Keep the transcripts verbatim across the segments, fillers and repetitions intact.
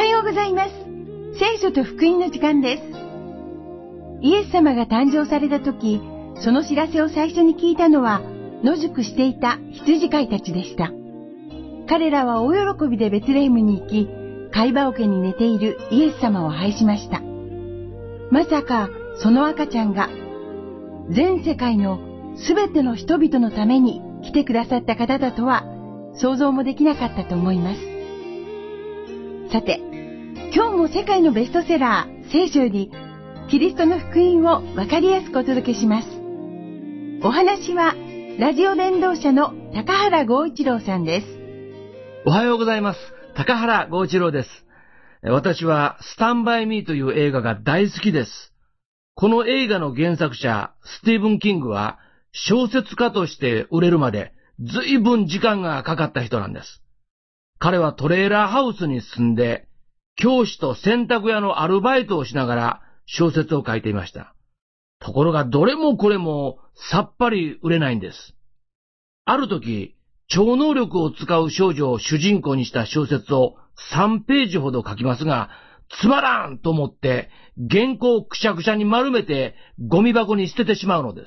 ようございます。聖書と福音の時間です。イエス様が誕生された時、その知らせを最初に聞いたのは、野宿していた羊飼いたちでした。彼らは大喜びでベツレヘムに行き、貝羽桶に寝ているイエス様を拝しました。まさかその赤ちゃんが全世界のすべての人々のために来てくださった方だとは想像もできなかったと思います。さて、今日も世界のベストセラー聖書よりキリストの福音をわかりやすくお届けします。お話はラジオ伝道者の高原剛一郎さんです。 おはようございます。高原剛一郎です。私はスタンバイミーという映画が大好きです。この映画の原作者スティーブン・キングは小説家として売れるまで随分時間がかかった人なんです。彼はトレーラーハウスに住んで教師と洗濯屋のアルバイトをしながら小説を書いていました。ところがどれもこれもさっぱり売れないんです。ある時、超能力を使う少女を主人公にした小説をさんページほど書きますが、つまらんと思って原稿をくしゃくしゃに丸めてゴミ箱に捨ててしまうのです。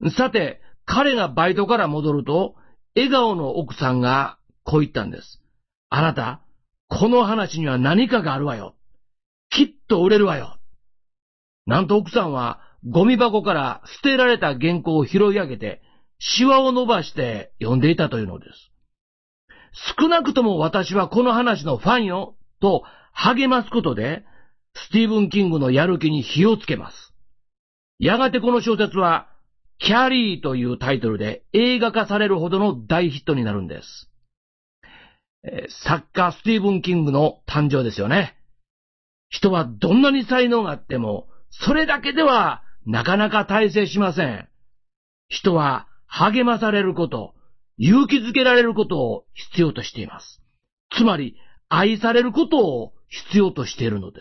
さて、彼がバイトから戻ると、笑顔の奥さんがこう言ったんです。あなた、この話には何かがあるわよ。きっと売れるわよ。なんと奥さんはゴミ箱から捨てられた原稿を拾い上げて、シワを伸ばして読んでいたというのです。少なくとも私はこの話のファンよ、と励ますことで、スティーブン・キングのやる気に火をつけます。やがてこの小説は、キャリーというタイトルで映画化されるほどの大ヒットになるんです。えー、作家スティーブン・キングの誕生ですよね。人はどんなに才能があっても、それだけではなかなか大成しません。人は励まされること、勇気づけられることを必要としています。つまり、愛されることを必要としているのです。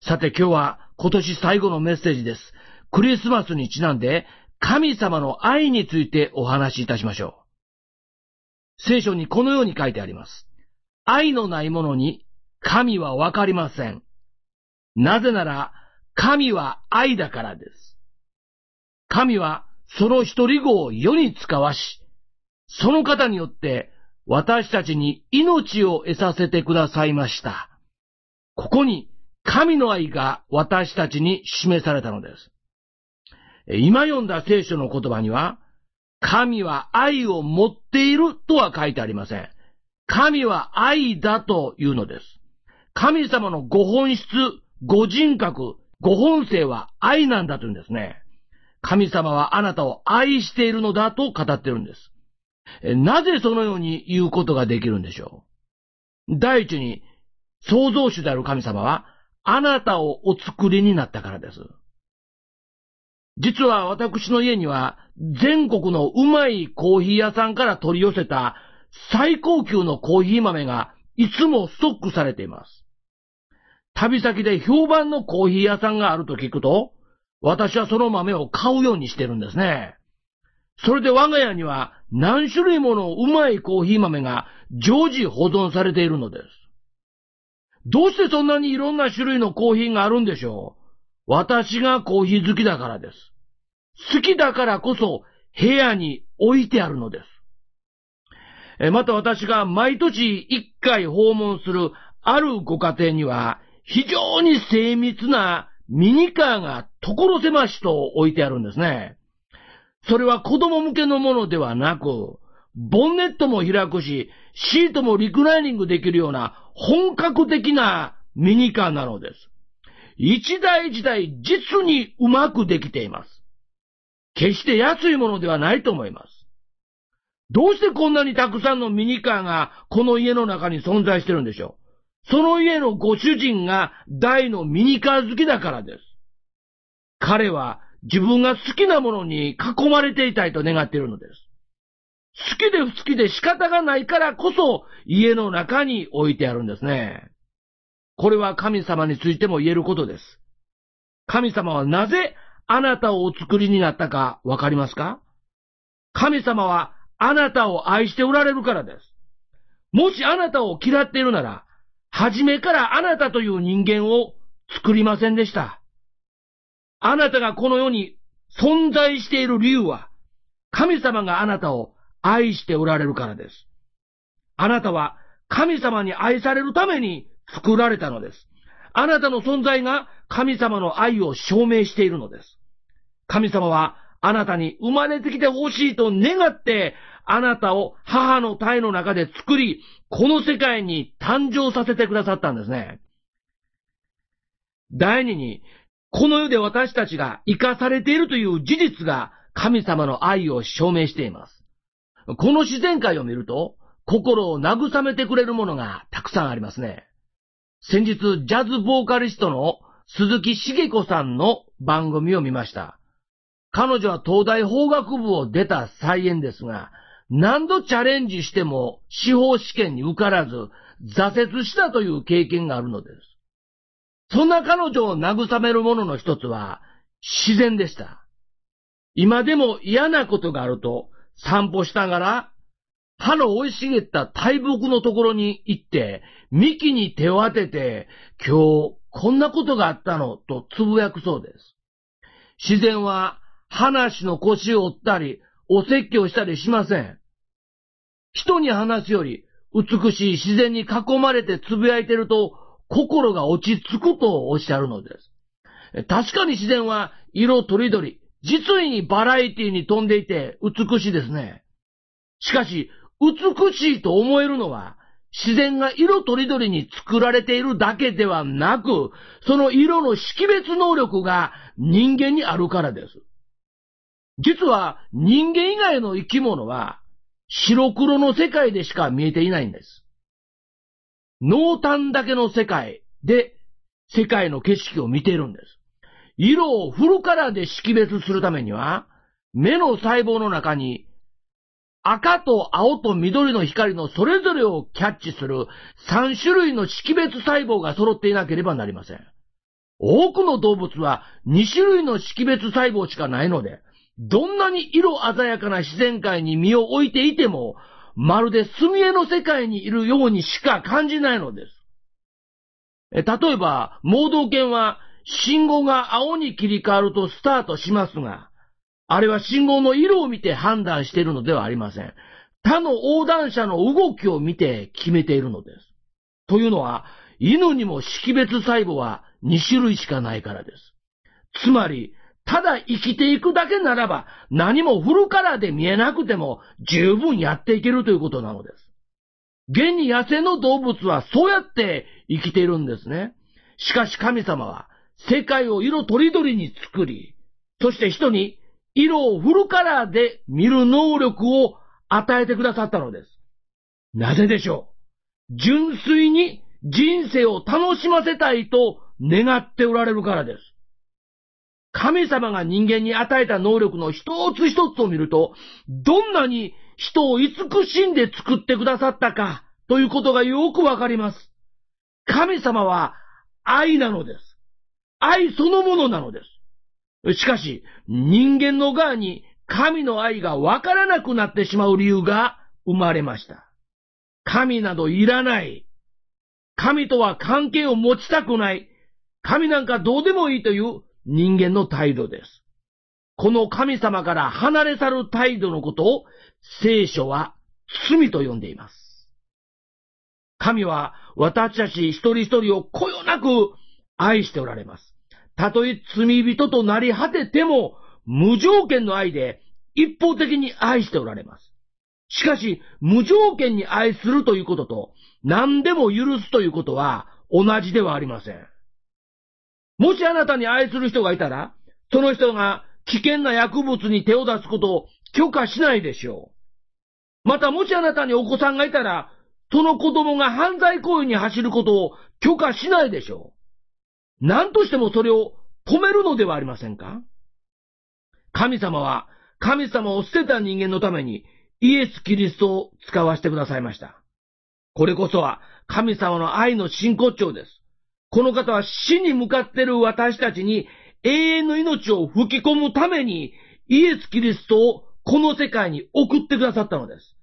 さて今日は今年最後のメッセージです。クリスマスにちなんで神様の愛についてお話しいたしましょう。聖書にこのように書いてあります。愛のないものに神はわかりません。なぜなら神は愛だからです。神はその一人子を世に使わし、その方によって私たちに命を得させてくださいました。ここに神の愛が私たちに示されたのです。今読んだ聖書の言葉には、神は愛を持っているとは書いてありません。神は愛だというのです。神様のご本質、ご人格、ご本性は愛なんだというんですね。神様はあなたを愛しているのだと語っているんです。なぜそのように言うことができるんでしょう。第一に、創造主である神様は、あなたをお作りになったからです。実は私の家には、全国のうまいコーヒー屋さんから取り寄せた最高級のコーヒー豆がいつもストックされています。旅先で評判のコーヒー屋さんがあると聞くと、私はその豆を買うようにしてるんですね。それで我が家には何種類ものうまいコーヒー豆が常時保存されているのです。どうしてそんなにいろんな種類のコーヒーがあるんでしょう。私がコーヒー好きだからです。好きだからこそ部屋に置いてあるのです。また私が毎年一回訪問するあるご家庭には非常に精密なミニカーが所狭しと置いてあるんですね。それは子供向けのものではなく、ボンネットも開くし、シートもリクライニングできるような本格的なミニカーなのです。一台一台実にうまくできています。決して安いものではないと思います。どうしてこんなにたくさんのミニカーがこの家の中に存在してるんでしょう。その家のご主人が大のミニカー好きだからです。彼は自分が好きなものに囲まれていたいと願っているのです。好きで好きで仕方がないからこそ家の中に置いてあるんですね。これは神様についても言えることです。神様はなぜあなたをお作りになったかわかりますか？神様はあなたを愛しておられるからです。もしあなたを嫌っているなら、 初めからあなたという人間を作りませんでした。あなたがこの世に存在している理由は、神様があなたを愛しておられるからです。あなたは神様に愛されるために作られたのです。あなたの存在が神様の愛を証明しているのです。神様はあなたに生まれてきてほしいと願って、あなたを母の胎の中で作り、この世界に誕生させてくださったんですね。第二に、この世で私たちが生かされているという事実が神様の愛を証明しています。この自然界を見ると、心を慰めてくれるものがたくさんありますね。先日、ジャズボーカリストの鈴木茂子さんの番組を見ました。彼女は東大法学部を出た才媛ですが、何度チャレンジしても司法試験に受からず挫折したという経験があるのです。そんな彼女を慰めるものの一つは自然でした。今でも嫌なことがあると散歩しながら葉の生い茂った大木のところに行って幹に手を当てて、今日こんなことがあったのとつぶやくそうです。自然は話の腰を折ったりお説教したりしません。人に話すより美しい自然に囲まれてつぶやいてると心が落ち着くとおっしゃるのです。確かに自然は色とりどり、実にバラエティに富んでいて美しいですね。しかし、美しいと思えるのは自然が色とりどりに作られているだけではなく、その色の識別能力が人間にあるからです。実は人間以外の生き物は白黒の世界でしか見えていないんです。濃淡だけの世界で世界の景色を見ているんです。色をフルカラーで識別するためには、目の細胞の中に赤と青と緑の光のそれぞれをキャッチするさん種類の識別細胞が揃っていなければなりません。多くの動物はに種類の識別細胞しかないので、どんなに色鮮やかな自然界に身を置いていても、まるで墨絵の世界にいるようにしか感じないのです。え例えば、盲導犬は信号が青に切り替わるとスタートしますが、あれは信号の色を見て判断しているのではありません。他の横断者の動きを見て決めているのです。というのは、犬にも識別細胞はに種類しかないからです。つまり、ただ生きていくだけならば、何もフルカラーで見えなくても十分やっていけるということなのです。現に野生の動物はそうやって生きているんですね。しかし神様は世界を色とりどりに作り、そして人に色をフルカラーで見る能力を与えてくださったのです。なぜでしょう？純粋に人生を楽しませたいと願っておられるからです。神様が人間に与えた能力の一つ一つを見ると、どんなに人を慈しんで作ってくださったかということがよくわかります。神様は愛なのです。愛そのものなのです。しかし、人間の側に神の愛がわからなくなってしまう理由が生まれました。神などいらない。神とは関係を持ちたくない。神なんかどうでもいいという人間の態度です。この神様から離れ去る態度のことを聖書は罪と呼んでいます。神は私たち一人一人をこよなく愛しておられます。たとえ罪人となり果てても無条件の愛で一方的に愛しておられます。しかし無条件に愛するということと何でも許すということは同じではありません。もしあなたに愛する人がいたら、その人が危険な薬物に手を出すことを許可しないでしょう。またもしあなたにお子さんがいたら、その子供が犯罪行為に走ることを許可しないでしょう。何としてもそれを止めるのではありませんか？神様は神様を捨てた人間のためにイエス・キリストを使わせてくださいました。これこそは神様の愛の真骨頂です。この方は死に向かっている私たちに永遠の命を吹き込むためにイエス・キリストをこの世界に送ってくださったのです。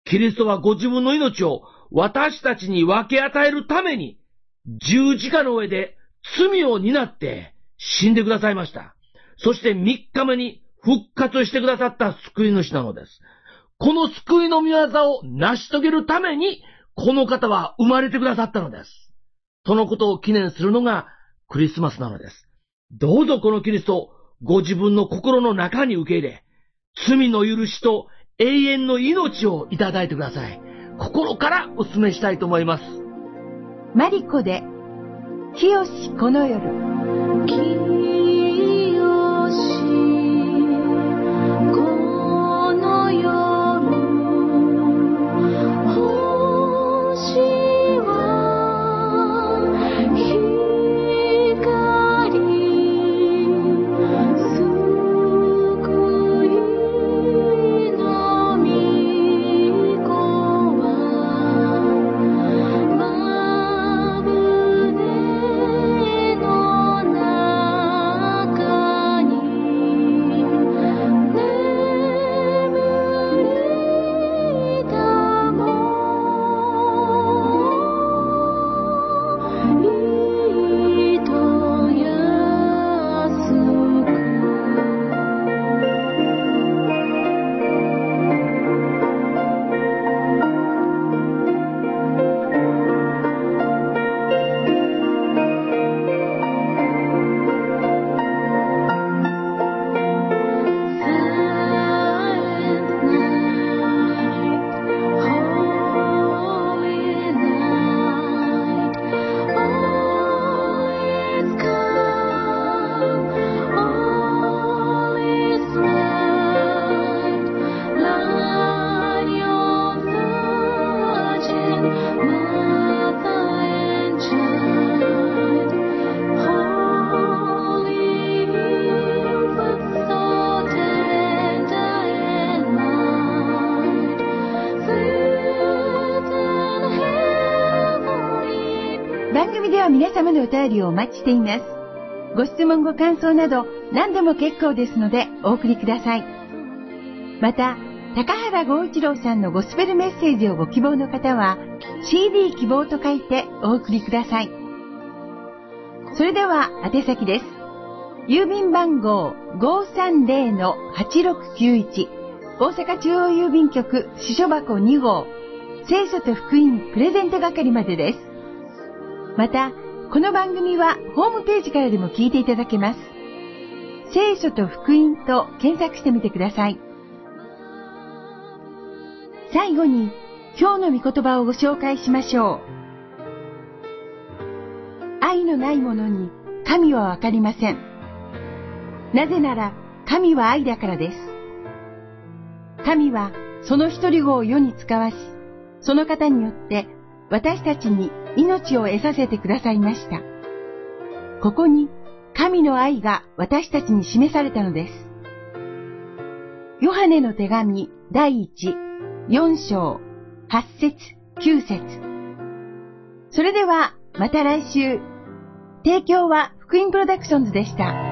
キリストはご自分の命を私たちに分け与えるために、十字架の上で罪を担って死んでくださいました。そしてみっかめに復活してくださった救い主なのです。この救いの御業を成し遂げるために、この方は生まれてくださったのです。そのことを記念するのがクリスマスなのです。どうぞこのキリストをご自分の心の中に受け入れ、罪の許しと永遠の命をいただいてください。心からお勧めしたいと思います。 マリコで、清しこの夜。清しこの夜、星は光、救いの御子はまぶねの中に眠れたもいとやすく。番組では皆様のお便りをお待ちしています。ご質問ご感想など何でも結構ですのでお送りください。また、高原剛一郎さんのゴスペルメッセージをご希望の方は シーディー 希望と書いてお送りください。それでは宛先です。郵便番号 ごーさんぜろのはちろくきゅういち 大阪中央郵便局支所箱に号聖書と福音プレゼント係までです。また、この番組はホームページからでも聞いていただけます。聖書と福音と検索してみてください。最後に、今日の御言葉をご紹介しましょう。愛のないものに神はわかりません。なぜなら神は愛だからです。神はその一人子を世に使わし、その方によって私たちに命を得させてくださいました。ここに神の愛が私たちに示されたのです。ヨハネの手紙第一、四章、八節、九節。それではまた来週。提供は福音プロダクションズでした。